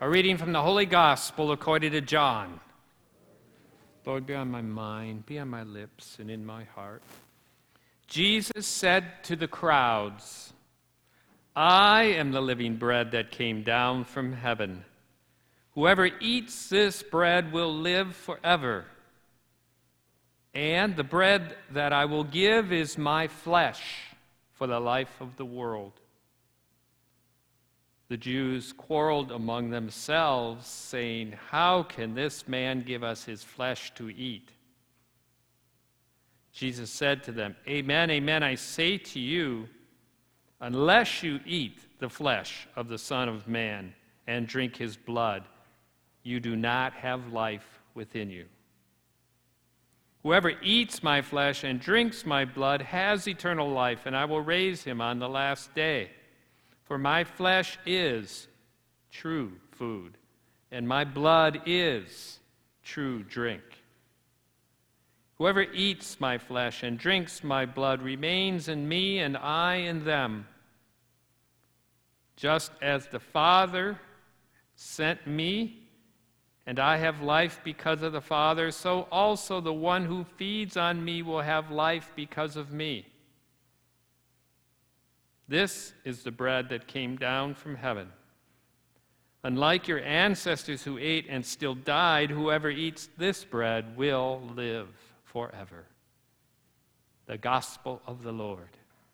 A reading from the Holy Gospel according to John. Lord, be on my mind, be on my lips, and in my heart. Jesus said to the crowds, I am the living bread that came down from heaven. Whoever eats this bread will live forever. And the bread that I will give is my flesh for the life of the world. The Jews quarreled among themselves, saying, How can this man give us his flesh to eat? Jesus said to them, Amen, amen, I say to you, unless you eat the flesh of the Son of Man and drink his blood, you do not have life within you. Whoever eats my flesh and drinks my blood has eternal life, and I will raise him on the last day. For my flesh is true food, and my blood is true drink. Whoever eats my flesh and drinks my blood remains in me, and I in them. Just as the Father sent me, and I have life because of the Father, so also the one who feeds on me will have life because of me. This is the bread that came down from heaven. Unlike your ancestors who ate and still died, whoever eats this bread will live forever. The Gospel of the Lord.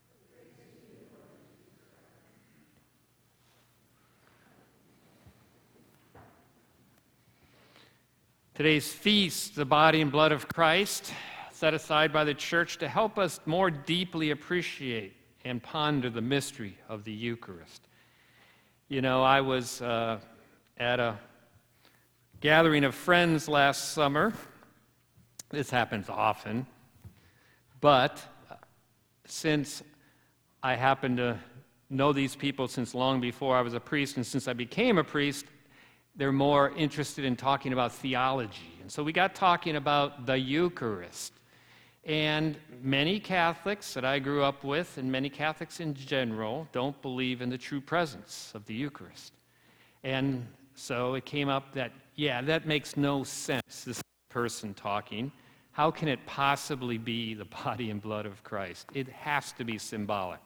Today's feast, the body and blood of Christ, set aside by the church to help us more deeply appreciate and ponder the mystery of the Eucharist. You know, I was at a gathering of friends last summer. This happens often, but since I happen to know these people since long before I was a priest, and since I became a priest, they're more interested in talking about theology. And so we got talking about the Eucharist. And many Catholics that I grew up with, and many Catholics in general, don't believe in the true presence of the Eucharist. And so it came up that, that makes no sense, this person talking. How can it possibly be the body and blood of Christ? It has to be symbolic.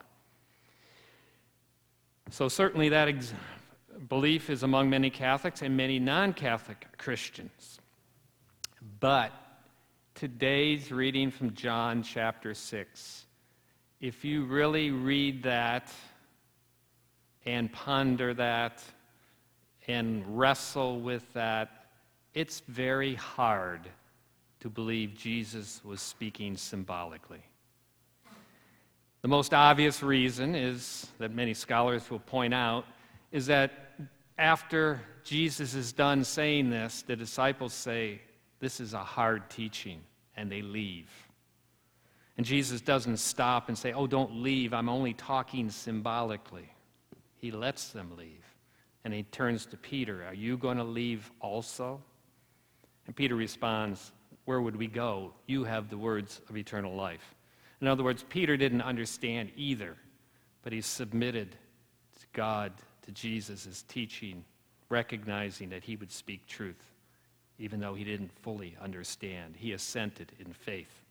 So certainly that belief is among many Catholics and many non-Catholic Christians. But today's reading from John chapter 6, if you really read that and ponder that and wrestle with that, it's very hard to believe Jesus was speaking symbolically. The most obvious reason is that many scholars will point out is that after Jesus is done saying this, the disciples say, this is a hard teaching, and they leave. And Jesus doesn't stop and say, oh, don't leave, I'm only talking symbolically. He lets them leave. And he turns to Peter, are you going to leave also? And Peter responds, where would we go? You have the words of eternal life. In other words, Peter didn't understand either, but he submitted to God, to Jesus' teaching, recognizing that he would speak truth. Even though he didn't fully understand, he assented in faith.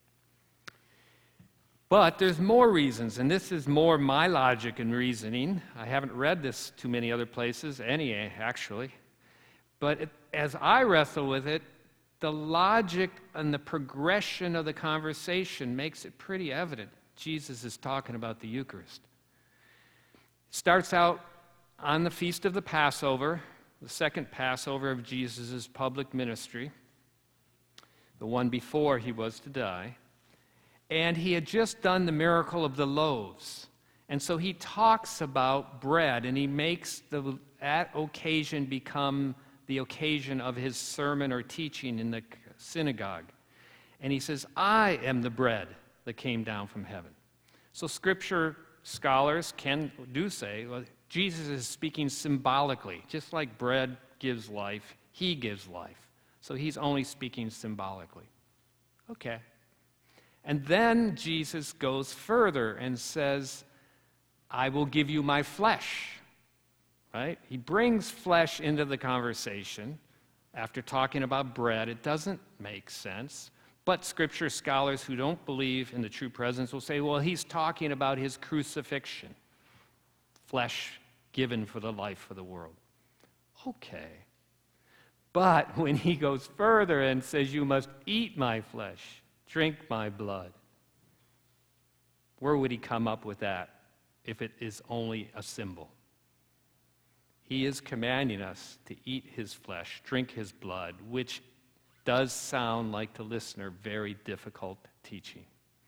But there's more reasons, and this is more my logic and reasoning. I haven't read this too many other places, any actually. But as I wrestle with it, the logic and the progression of the conversation makes it pretty evident Jesus is talking about the Eucharist. It starts out on the Feast of the Passover, the second Passover of Jesus' public ministry, the one before he was to die. And he had just done the miracle of the loaves. And so he talks about bread, and he makes that occasion become the occasion of his sermon or teaching in the synagogue. And he says, I am the bread that came down from heaven. So Scripture scholars do say, well, Jesus is speaking symbolically. Just like bread gives life, he gives life. So he's only speaking symbolically. Okay. And then Jesus goes further and says, I will give you my flesh. right? He brings flesh into the conversation after talking about bread. It doesn't make sense. But Scripture scholars who don't believe in the true presence will say, well, he's talking about his crucifixion, flesh given for the life of the world. Okay. But when he goes further and says, you must eat my flesh, drink my blood, where would he come up with that if it is only a symbol? He is commanding us to eat his flesh, drink his blood, which does sound like, to listener, very difficult teaching.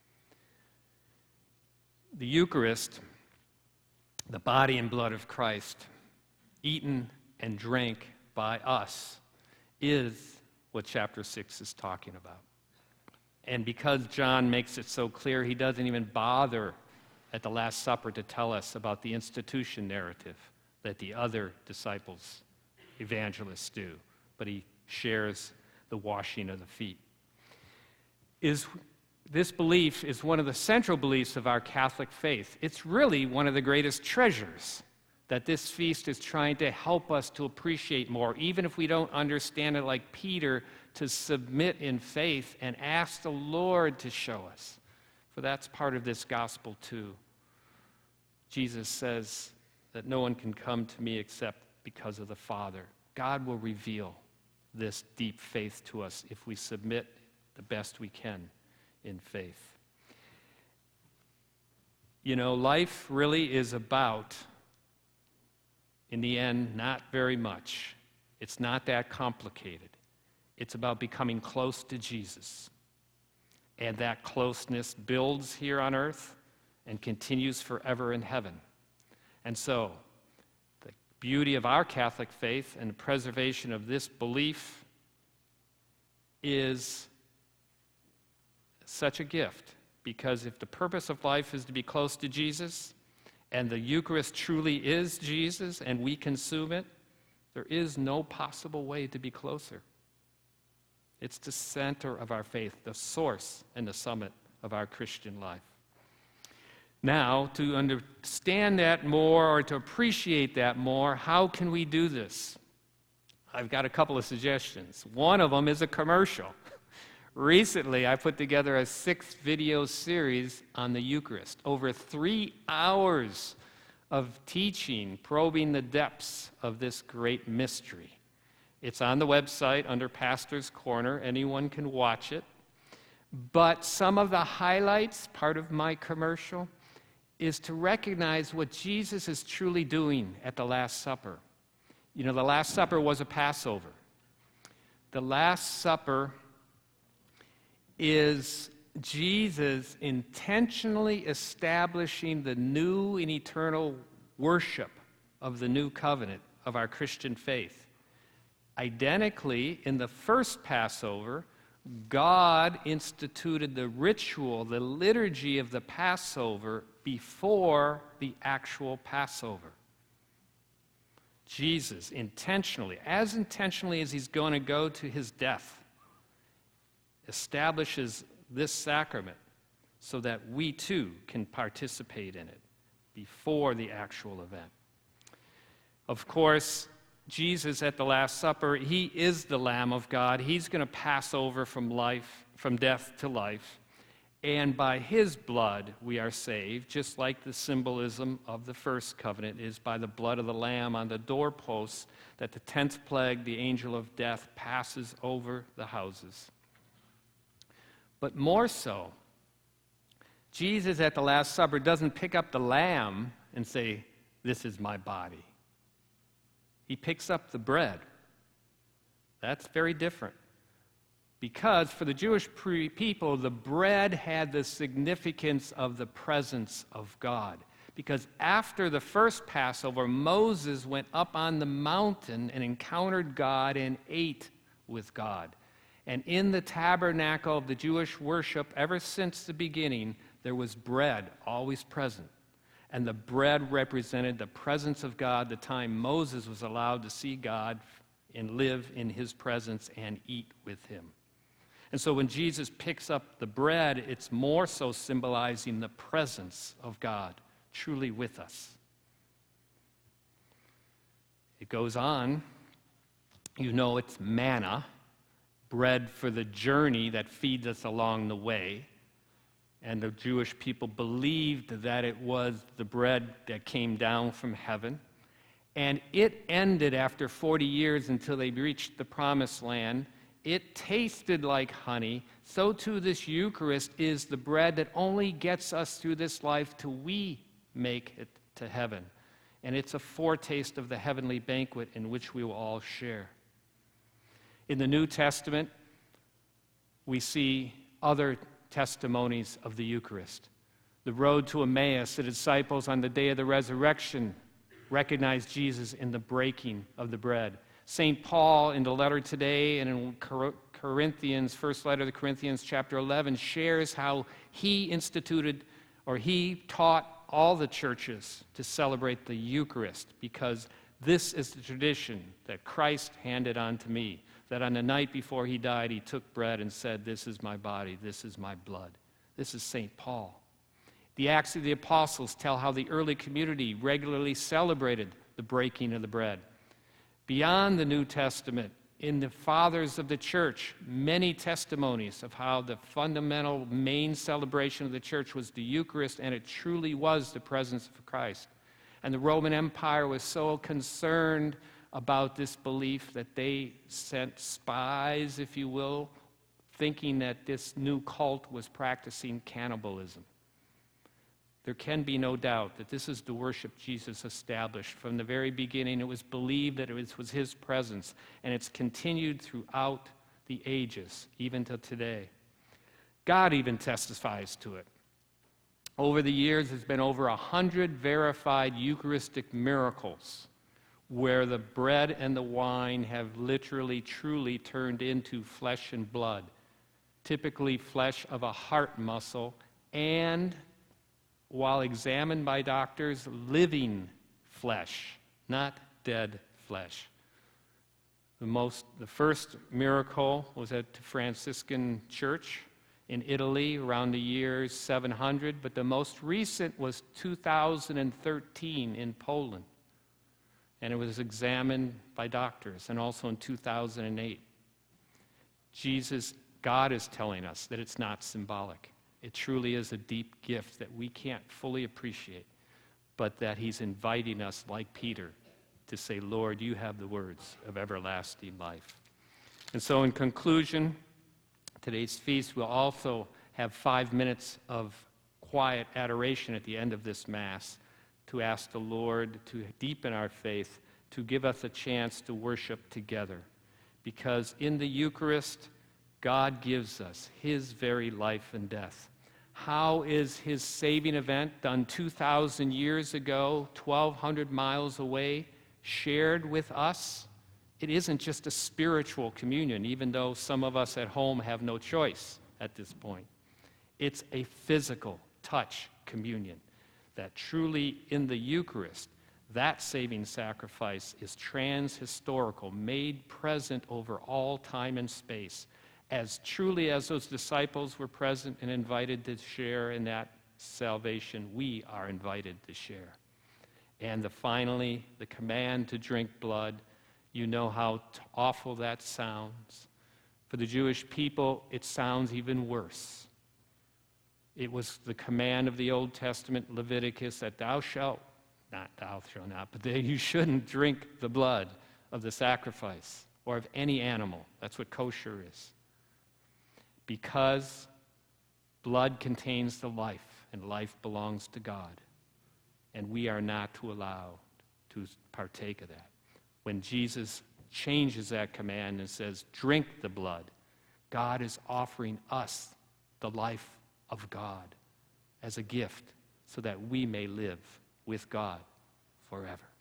The Eucharist, the body and blood of Christ, eaten and drank by us, is what chapter 6 is talking about. And because John makes it so clear, he doesn't even bother at the Last Supper to tell us about the institution narrative that the other disciples, evangelists, do. But he shares the washing of the feet. This belief is one of the central beliefs of our Catholic faith. It's really one of the greatest treasures that this feast is trying to help us to appreciate more, even if we don't understand it like Peter, to submit in faith and ask the Lord to show us. For that's part of this gospel too. Jesus says that no one can come to me except because of the Father. God will reveal this deep faith to us if we submit the best we can in faith. You know, life really is about, in the end, not very much. It's not that complicated. It's about becoming close to Jesus. And that closeness builds here on earth and continues forever in heaven. And so, the beauty of our Catholic faith and the preservation of this belief is such a gift. Because if the purpose of life is to be close to Jesus, and the Eucharist truly is Jesus, and we consume it, there is no possible way to be closer. It's the center of our faith, the source and the summit of our Christian life. Now, to understand that more or to appreciate that more, how can we do this? I've got a couple of suggestions. One of them is a commercial. Recently, I put together a 6-video series on the Eucharist, over 3 hours of teaching, probing the depths of this great mystery. It's on the website under Pastor's Corner. Anyone can watch it. But some of the highlights, part of my commercial, is to recognize what Jesus is truly doing at the Last Supper. You know, the Last Supper was a Passover. The Last Supper is Jesus intentionally establishing the new and eternal worship of the new covenant of our Christian faith. Identically, in the first Passover, God instituted the ritual, the liturgy of the Passover before the actual Passover. Jesus intentionally, as intentionally as he's going to go to his death, establishes this sacrament so that we too can participate in it before the actual event. Of course, Jesus at the Last Supper, he is the Lamb of God. He's going to pass over from death to life. And by his blood we are saved, just like the symbolism of the first covenant is by the blood of the Lamb on the doorposts, that the 10th plague, the angel of death, passes over the houses. But more so, Jesus at the Last Supper doesn't pick up the lamb and say, "This is my body." He picks up the bread. That's very different. Because for the Jewish people, the bread had the significance of the presence of God. Because after the first Passover, Moses went up on the mountain and encountered God and ate with God. And in the tabernacle of the Jewish worship, ever since the beginning, there was bread always present. And the bread represented the presence of God, the time Moses was allowed to see God and live in his presence and eat with him. And so when Jesus picks up the bread, it's more so symbolizing the presence of God truly with us. It goes on, you know it's manna, bread for the journey that feeds us along the way. And the Jewish people believed that it was the bread that came down from heaven. And it ended after 40 years until they reached the promised land. It tasted like honey. So too this Eucharist is the bread that only gets us through this life till we make it to heaven. And it's a foretaste of the heavenly banquet in which we will all share. In the New Testament, we see other testimonies of the Eucharist. The road to Emmaus, the disciples on the day of the resurrection recognized Jesus in the breaking of the bread. St. Paul in the letter today and in Corinthians, first letter to Corinthians chapter 11, shares how he instituted or he taught all the churches to celebrate the Eucharist because this is the tradition that Christ handed on to me, that on the night before he died, he took bread and said, "This is my body, this is my blood." This is St. Paul. The Acts of the Apostles tell how the early community regularly celebrated the breaking of the bread. Beyond the New Testament, in the fathers of the church, many testimonies of how the fundamental main celebration of the church was the Eucharist, and it truly was the presence of Christ. And the Roman Empire was so concerned about this belief that they sent spies, if you will, thinking that this new cult was practicing cannibalism. There can be no doubt that this is the worship Jesus established. From the very beginning, it was believed that it was his presence, and it's continued throughout the ages, even to today. God even testifies to it. Over the years, there's been over 100 verified Eucharistic miracles where the bread and the wine have literally, truly turned into flesh and blood, typically flesh of a heart muscle, and while examined by doctors, living flesh, not dead flesh. The first miracle was at the Franciscan Church in Italy around the year 700, but the most recent was 2013 in Poland. And it was examined by doctors, and also in 2008. God is telling us that it's not symbolic. It truly is a deep gift that we can't fully appreciate, but that he's inviting us, like Peter, to say, "Lord, you have the words of everlasting life." And so in conclusion, today's feast will also have 5 minutes of quiet adoration at the end of this Mass to ask the Lord to deepen our faith, to give us a chance to worship together. Because in the Eucharist, God gives us his very life and death. How is his saving event done 2,000 years ago, 1,200 miles away, shared with us? It isn't just a spiritual communion, even though some of us at home have no choice at this point. It's a physical touch communion that truly in the Eucharist, that saving sacrifice is trans-historical, made present over all time and space. As truly as those disciples were present and invited to share in that salvation, we are invited to share. And finally, the command to drink blood, you know how awful that sounds. For the Jewish people, it sounds even worse. It was the command of the Old Testament, Leviticus, that thou shalt not, but that you shouldn't drink the blood of the sacrifice or of any animal. That's what kosher is. Because blood contains the life, and life belongs to God. And we are not to allow to partake of that. When Jesus changes that command and says, "Drink the blood," God is offering us the life of God as a gift so that we may live with God forever.